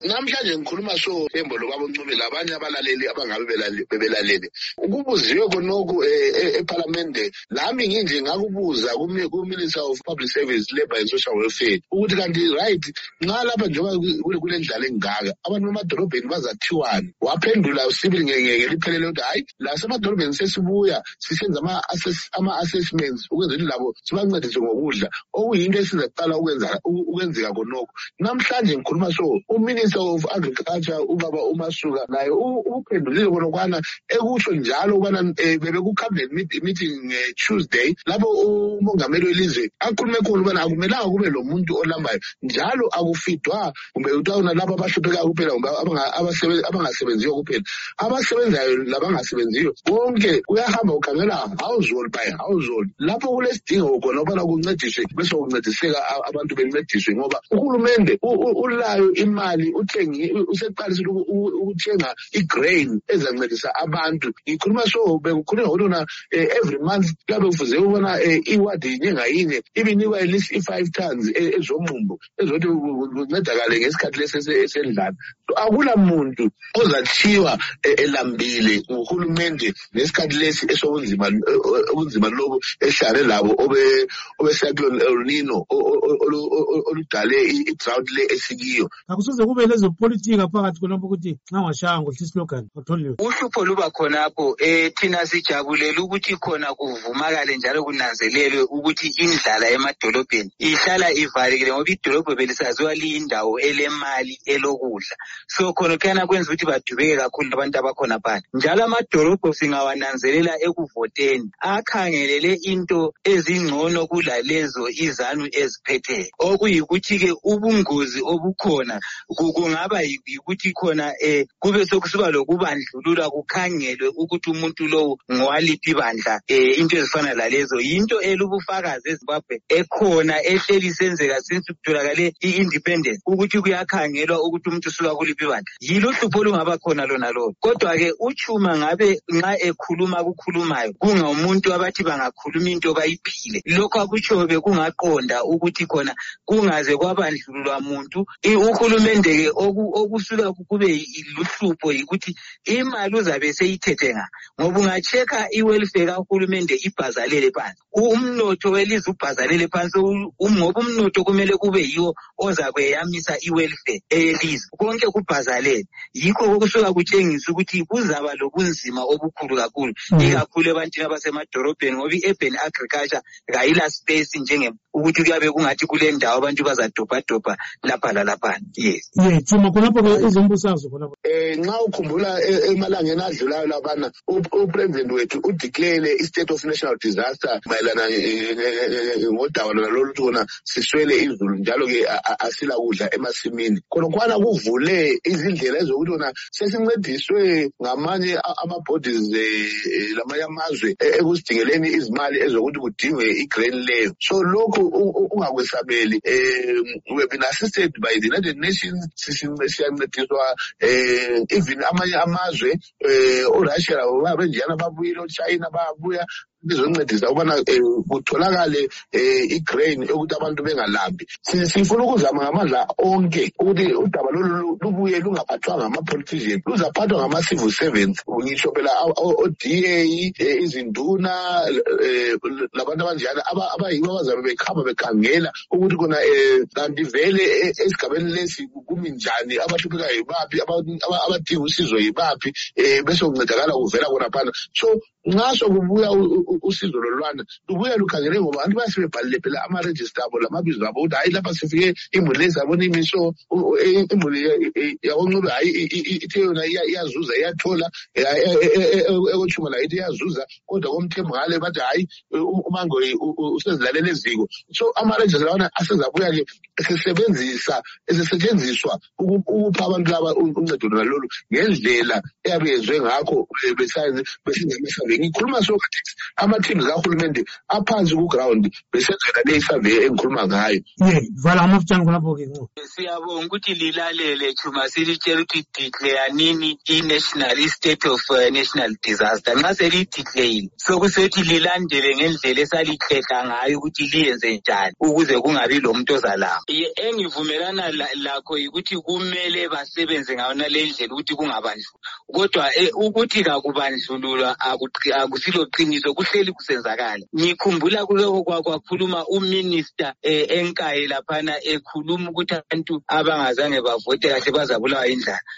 Namhlanje ngikhuluma so embolo kwaboNcube labanye abalaleli abangabe bebelalele. Ukubuziwe konoku eParliament nami nginje ngakubuza ku-Minister of Public Service, Labour and Social Welfare ukuthi kanti right nxa lapha njengoba kule ndlala engaka abantu bemadolobheni bazathiwani. Waphendula usibili ngeke liphelele ukuthi hayi la semadolobheni sesibuya sisenza ama-assessments ukwenza ukuthi labo sibancedise ngokudla okuyinto esizaqala ukwenzeka konoku. Namhlanje ngikhuluma so uMinister of Agriculture ubaba uMasuka naye uphendulile konokwana ekusho njalo ukubana bebekucabinet meeting Tuesday lapho umongameli welizwe akhulume khona ukubana akumelanga kube lo muntu olambayo njalo akufidwa kumbe utawuna lapho abahlupheka kuphela kumbe abangasebenziyo kuphela abasebenzayo labangasebenziyo bonke uyahamba ukhangela household by household lapho kulesidingo khona ukubana kuncediswe bese kuncediseka abantu bencediswe ngoba uhulumende ulayo imali useqalisile ukuthenga igrain ezancedisa abantu. Ngikhuluma so bekukhulunywa ngokuna every month kuyabe kufuze ubona iward yinye ngayinye ibinikwa at least 5 tons ezomumbu ezothi kuncedakale ngesikhathi lesendlala. Akula muntu ozathiwa elambile nguhulumende ngesikhathi lesi esobunzima lobo ehlale labo obecyclone El Nino oludale i-drought le esikiyo. Akusoze kube lezo politika phakathi khonapho ukuthi ngawashaya ngohlisa slogan atholiwe. Uhlupho luba khonapho thina sijabulela ukuthi khona kuvumakale njalo kunanzelelwe ukuthi indlala emadolobheni ihlala ivalekile ngoba idolobho belisaziwa liyindawo elemali elokudla. So khona kuyana kwenza ukuthi badubeke kakhulu abantu abakhona phansi. Njalo amadolobho singawananzelela ekuvoteni akhangelele into ezingcono kulalezo izanu eziphethe. Okuyikuthi-ke ubungozi obukhona kungaba yikuthi khona kube sokusuka lokubandlulula kukhangelwe ukuthi umuntu lowo ngowaliphi bandla. Into ezifana lalezo yinto elubufakazi eZimbabwe ekhona ehleli isenzeka since kutholakale i-independence ukuthi kuyakhangelwa ukuthi umuntu usuka kuliphi bandla. Yilo hlupho olungaba khona lona lo. Kodwa-ke uChuma ngabe nxa ekhuluma kukhulumayo kungumuntu abathi bangakhuluma into bayiphile. Lokho akutsho bekungaqonda ukuthi khona kungaze kwabandlululwa muntu. Uhulumende-ke okusuka kube luhlupho yikuthi imali uzabe seyithethe ngoba ungacheka i-welfare kahulumende ibhazalele phansi. Umnotho welizwe ubhazalele phansi ngoba umnotho kumele kube yiwo ozakweyamisa i-welfare eyelizwe. Konke kubhazalele. Yikho okusuka kutshengisa ukuthi kuzaba lobunzima obukhulu kakhulu ikakhulu ebantwini abasemadolobheni ngoba i-urban agriculture kayila space ukuthi kuyabe kungathi kule ndawo abantu bazadobhadobha lapha lalapha. Yes. Chuma khonapho izombusazo khonapho. Nxa ukhumbula emalangeni adlulayo labana upresident wethu udeclare i-state of national disaster mayelana ngodaba lolu khona siswele izulu njalo-ke asila kudla emasimini. Khonokwana kuvule izindlela ezokuthi wona sesincediswe ngamanye ama-bodies lamanye amazwe ekusidingeleni izimali ezokuthi kudingwe i-grain leyo. So lokhu ungakwesabeli we have been assisted by the United Nations siyancediswa even amanye amazwe oRussia benjiyana babuyile oChina babuya bizoncedisa ukubana kutholakale igrain ukuthi abantu bengalambi. Sifuna ukuzama ngamandla onke ukuthi udaba lolu lubuye lungaphathwa ngama-politicians luzaphathwa ngama-civil servants. Ngisho phela o-DA izinduna labantu abanjani abayibo abazabe bekhamba bekhangela ukuthi khona kanti vele esigabeni lesi kumi njani abahluphekayo yibaphi abadinga usizo yibaphi bese kuncedakala kuvela khona phana. So nxa sokubuya usizo lolwana lubuya lukhangele ngoba abantu basebebhalile phela ama-register abo lamabizo abo ukuthi hayi lapha sifike imuli lezi abona imiso imuli yakoNcube hayi ithe yona iyazuza iyathola ekoChuma la ithi iyazuza kodwa komthembu ngale bathi hayi uMango usezilalela eziko. So ama-register lawana asezabuya-ke esesetshenziswa ukupha abantu laba uncedo nalolu ngendlela eyabe yenzwe ngakho besenza survey ngikhuluma sokuthi ama-teams kahulumende aphansi ku-ground besenzela le survey engikhuluma ngayo. Vala amafutshane khonapho-ke nco. Siyabonga ukuthi lilalele Chuma silitshela ukuthi declare nini i-national state of national disaster. Nxa selideclare sokusethi lilandele ngendlela esalikhehla ngayo ukuthi liyenze njani ukuze kungabi lomuntu ozalamba. Engivumelana lakho ukuthi kumele basebenze ngayo nale ndlela ukuthi kungabanjwa. Kodwa ukuthi kakubandlululwa akusilo qiniso kuhleli kusenzakala. Ngikhumbula kuloko kwakhuluma uminister enkaye laphana ekhuluma ukuthi abantu abangazange bavote kahle bazabulawa indlala.